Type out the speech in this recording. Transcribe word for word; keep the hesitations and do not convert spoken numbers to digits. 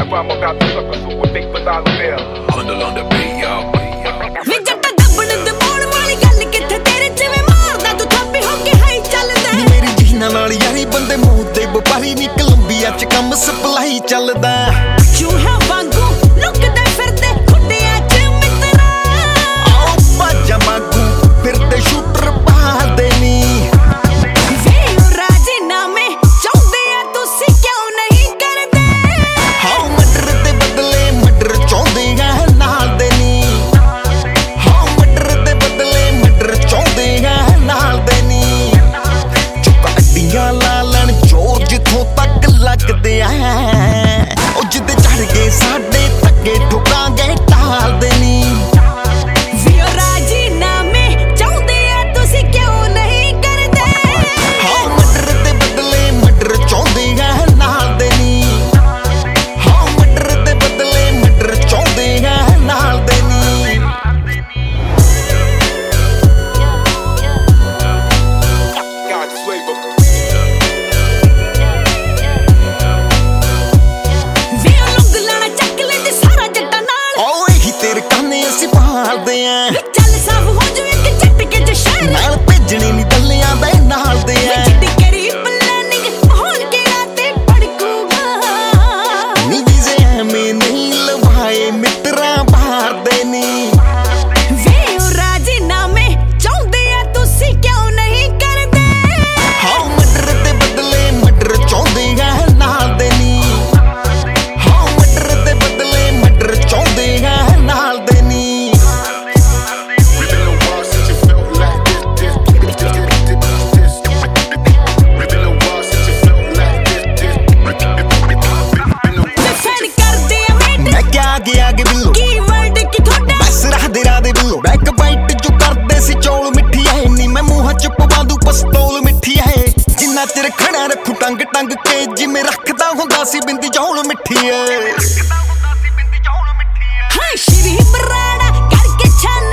I'm about to suck a super big for dollar bill. Handle on the beat, y'all. ਵੇ ਜੱਟਾ ਦੱਬਣ ਦਬਾਉਣ ਵਾਲੀ ਗੱਲ ਕਿੱਥੇ ਤੇਰੇ ਜਿਵੇਂ ਮਾਰਦਾ ਤੂੰ ਥਾਪੀ ਹੋ ਕੇ ਹਾਈ ਚੱਲਦਾ ਨੀ ਮੇਰੀ ਜੀਨਾ ਨਾਲ ਯਾਰੀ ਬੰਦੇ ਮੂੰਹ ਤੇ ਵਪਾਰੀ ਨੀ ਕੋਲੰਬੀਆ ਚ ਕੰਮ ਸਪਲਾਈ ਚੱਲਦਾ ਚੂਹਾ ਵਾਂਗੂ ਲੁਕਦੇ ਫਿਰਦੇ ਖੁੱਡਿਆਂ ਚ ਮਿੱਤਰਾ ਆਓ ਬਾਜਾ ਮਾਗੂ ਫਿਰਦੇ ਸ਼ੂਟਰ ਬਾਹਦੇ ਨੀ ਲੱਗਦੇ ਆ ਉਹ ਜਿੱਦੇ ਚੜ ਗਏ ਸਾਡੇ ਧੱਕੇ ਠੁਕਾਂਗੇ ਟਾਲਦੇ ਨੀ ਵੀ ਉਹ ਰਾਜੀਨਾਮੇ ਚਾਹੁੰਦੇ ਆ ਤੁਸੀਂ ਕਿਉਂ ਨਹੀਂ ਕਰਦੇ ਹਾਂ ਮਰਡਰ ਦੇ ਬਦਲੇ ਮਰਡਰ ਚਾਹੁੰਦੇ ਆ ਨਾਲ ਦੇ ਨੀ ਹਾਂ ਮਰਡਰ ਦੇ ਬਦਲੇ ਮਰਡਰ ਚਾਹੁੰਦੇ ਆ ਨਾਲ ਦੇ ਨੀ ਚੱਲ ਸਾਫ ਹੋ ਜਾਵੇ ਕਿ ਝਟਕੇ ਚ ਸ਼ਹਿਰ ਨਾਲ ਭੇਜਣੀ ਨੀ ਦੱਲਿਆਂ ਦੇ ਨਾਲ ਦੇ ਆ ਜਿੱਡੀ ਕਰੀ ਪਲੈਨਿੰਗ ਮਾਹੌਲ ਕਿਹੜਾ ਤੇ ਭੜਕੂਗਾ ਨੀ ਵੀਜ਼ੇ ਐਵੇਂ ਨਹੀਂ ਲਵਾਏ ਮਿੱਤਰਾਂ ਬਾਹਰ ਦੇ ਨੀ ਵੇ ਉਹ ਰਾਜੀਨਾਮੇ ਚਾਹੁੰਦੇ ਆ ਤੁਸੀਂ ਕਿਉਂ ਨਹੀਂ ਕਰਦੇ ਹਾਂ ਮਰਡਰ ਦੇ ਬਦਲੇ ਮਰਡਰ ਚਾਹੁੰਦੇ ਆ ਨਾਲ ਦੇ ਨੀ ਹਾਂ ਮਰਡਰ ਦੇ ਬਦਲੇ ਮਰਡਰ ਚਾਹੁੰਦੇ ਆ ਨਾਲ ਦੇ ਨੀ ਆਗੇ ਬਿੱਲੋ ਕੀ ਵਰਡ ਕੀ ਤੁਹਾਡਾ ਬਸ ਰਾਦੇ ਰਾਦੇ ਬਿੱਲੋ ਬੈਕ ਬਾਈਟ ਜੋ ਕਰਦੇ ਸੀ ਚੌਲ ਮਿੱਠੀ ਐ ਨੀ ਮੈਂ ਮੂੰਹਾਂ ਚ ਪਵਾ ਦੂ ਪਸਤੌਲ ਮਿੱਠੀ ਐ ਜਿੰਨਾ ਚਿਰ ਖੜਾ ਰੱਖੂ ਟੰਗ ਟੰਗ ਕੇ ਜਿਵੇਂ ਰੱਖਦਾ ਹੁੰਦਾ ਸੀ ਬਿੰਦੀ ਚੌਲ ਮਿੱਠੀ ਐ ਹਾਂ ਸ਼੍ਰੀ ਬਰਾੜਾ ਕਰਕੇ ਛਾਨ